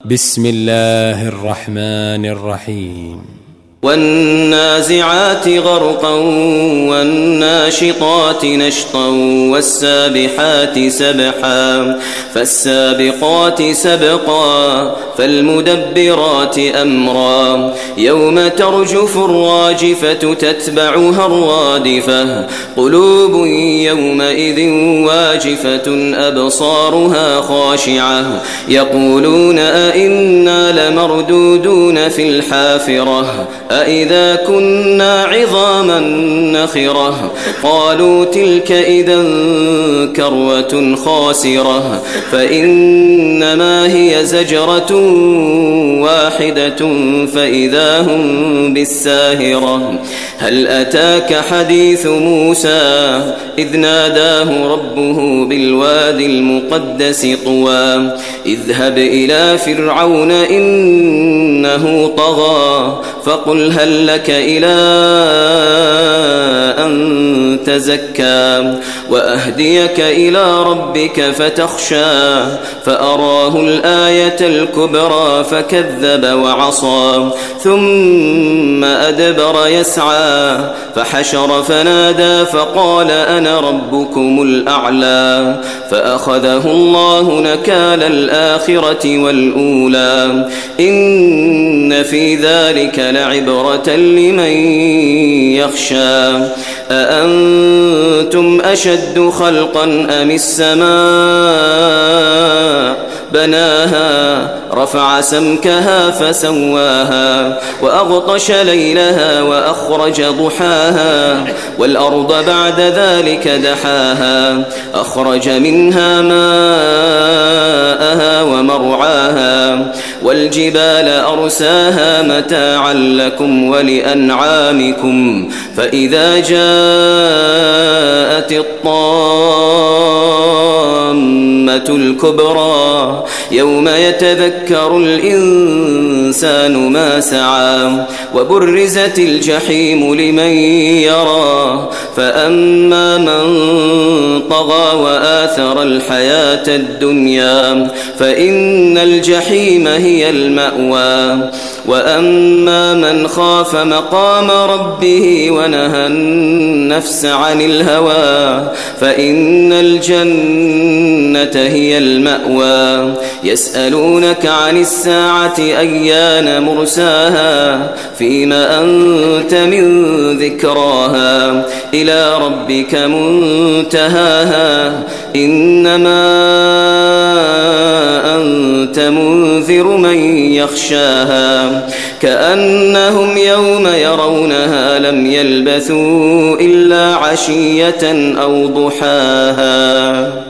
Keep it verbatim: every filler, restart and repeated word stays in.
بسم الله الرحمن الرحيم والنازعات غرقا والناشطات نشطا والسابحات سبحا فالسابقات سبقا فالمدبرات أمرا يوم ترجف الراجفة تتبعها الرادفة قلوب يومئذ واجفة أبصارها خاشعة يقولون أئنا لمردودون في الحافرة أئذا كنا عظاما نخرة قالوا تلك إذا كروة خاسرة فإنما هي زجرة واحدة فإذا هم بالساهرة هل أتاك حديث موسى إذ ناداه ربه بالوادي المقدس طوى اذهب إلى فرعون إنه طغى فقل هل لك إلى أن تزكى وأهديك إلى ربك فتخشى فأراه الآية الكبرى فكذب وعصى ثم أدبر يسعى فحشر فنادى فقال أنا ربكم الأعلى فأخذه الله نكال الآخرة والأولى إن في ذلك لعبرة لمن يخشى أأنتم أشد خلقا أم السماء بناها رفع سمكها فسواها وأغطش ليلها وأخرج ضحاها والأرض بعد ذلك دحاها أخرج منها ماءها ومرعاها والجبال أرساها متاعا لكم ولأنعامكم فإذا جاءت الطامة الكبرى يوم يتذكر الإنسان ما سعى وبرزت الجحيم لمن يرى فأما من طغى وآثر الحياة الدنيا فإن الجحيم هي المأوى وأما من خاف مقام ربه ونهى النفس عن الهوى فإن الجنة هي المأوى يسألونك عن الساعة أيان مرساها فيما أنت من ذكراها إلى ربك منتهاها إنما أنت منذر من يخشاها كأنهم يوم يرونها لم يلبثوا إلا عشية أو ضحاها.